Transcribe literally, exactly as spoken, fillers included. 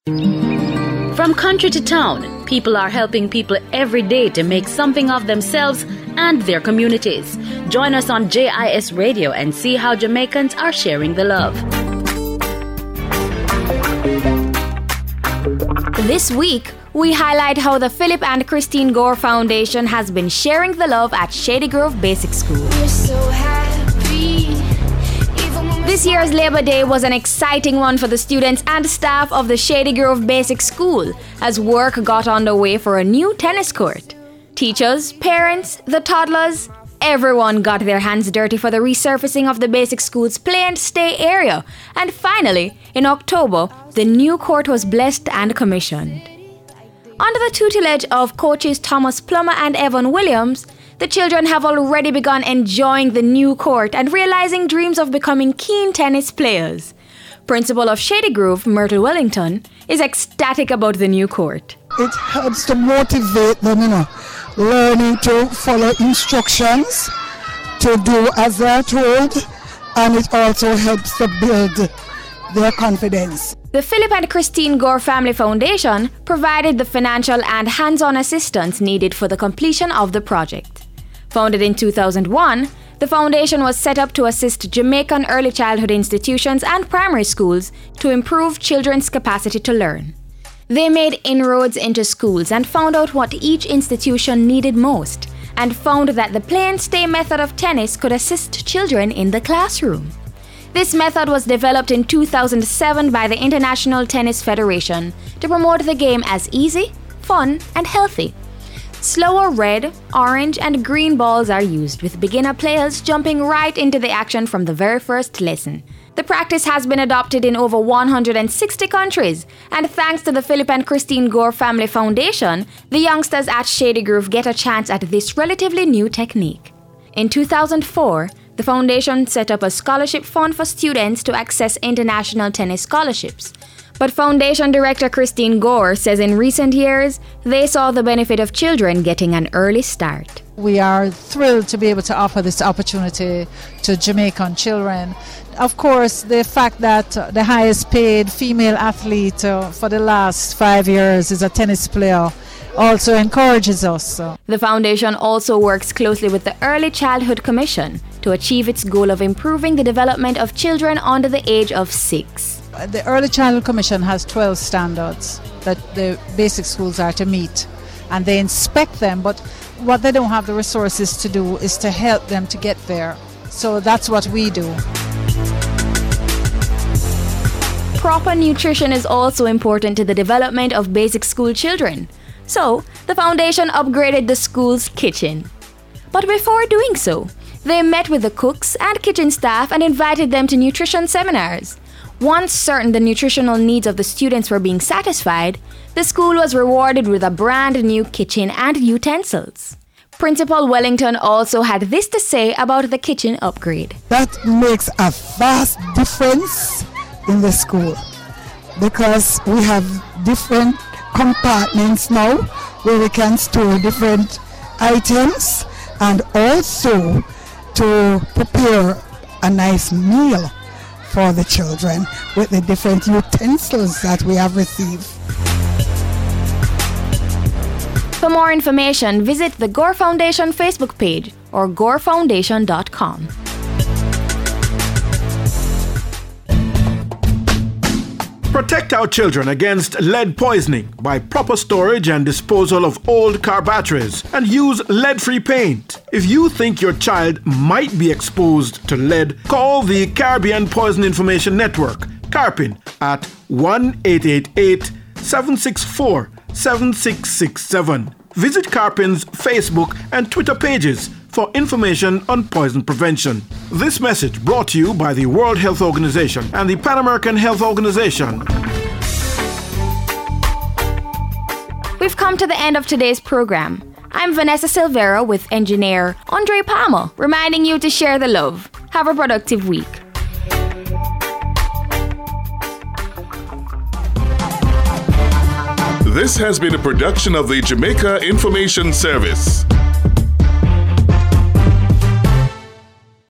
From country to town, people are helping people every day to make something of themselves and their communities. Join us on J I S Radio and see how Jamaicans are sharing the love. This week, we highlight how the Philip and Christine Gore Foundation has been sharing the love at Shady Grove Basic School. We're so happy. This year's Labor Day was an exciting one for the students and staff of the Shady Grove Basic School as work got underway for a new tennis court. Teachers, parents, the toddlers, everyone got their hands dirty for the resurfacing of the basic school's play and stay area. And finally, in October, the new court was blessed and commissioned. Under the tutelage of coaches Thomas Plummer and Evan Williams, the children have already begun enjoying the new court and realizing dreams of becoming keen tennis players. Principal of Shady Grove, Myrtle Wellington, is ecstatic about the new court. It helps to motivate them, you know, learning to follow instructions, to do as they're told, and it also helps to build their confidence. The Philip and Christine Gore Family Foundation provided the financial and hands-on assistance needed for the completion of the project. Founded in two thousand one, the foundation was set up to assist Jamaican early childhood institutions and primary schools to improve children's capacity to learn. They made inroads into schools and found out what each institution needed most, and found that the play and stay method of tennis could assist children in the classroom. This method was developed in two thousand seven by the International Tennis Federation to promote the game as easy, fun, and healthy. Slower red, orange, and green balls are used, with beginner players jumping right into the action from the very first lesson. The practice has been adopted in over one hundred sixty countries, and thanks to the Philip and Christine Gore Family Foundation, the youngsters at Shady Grove get a chance at this relatively new technique. In two thousand four, the foundation set up a scholarship fund for students to access international tennis scholarships. But Foundation Director Christine Gore says in recent years, they saw the benefit of children getting an early start. We are thrilled to be able to offer this opportunity to Jamaican children. Of course, the fact that the highest paid female athlete uh, for the last five years is a tennis player also encourages us. The foundation also works closely with the Early Childhood Commission to achieve its goal of improving the development of children under the age of six. The Early Childhood Commission has twelve standards that the basic schools are to meet, and they inspect them, but what they don't have the resources to do is to help them to get there. So that's what we do. Proper nutrition is also important to the development of basic school children. So, the foundation upgraded the school's kitchen. But before doing so, they met with the cooks and kitchen staff and invited them to nutrition seminars. Once certain the nutritional needs of the students were being satisfied, the school was rewarded with a brand new kitchen and utensils. Principal Wellington also had this to say about the kitchen upgrade. That makes a vast difference in the school because we have different compartments now where we can store different items and also to prepare a nice meal for the children with the different utensils that we have received. For more information, visit the Gore Foundation Facebook page or gore foundation dot com. Protect our children against lead poisoning by proper storage and disposal of old car batteries and use lead-free paint. If you think your child might be exposed to lead, call the Caribbean Poison Information Network, CARPIN, at one eight eight eight, seven six four, seven six six seven. Visit CARPIN's Facebook and Twitter pages for information on poison prevention. This message brought to you by the World Health Organization and the Pan American Health Organization. We've come to the end of today's program. I'm Vanessa Silvera with engineer Andre Palmer, reminding you to share the love. Have a productive week. This has been a production of the Jamaica Information Service.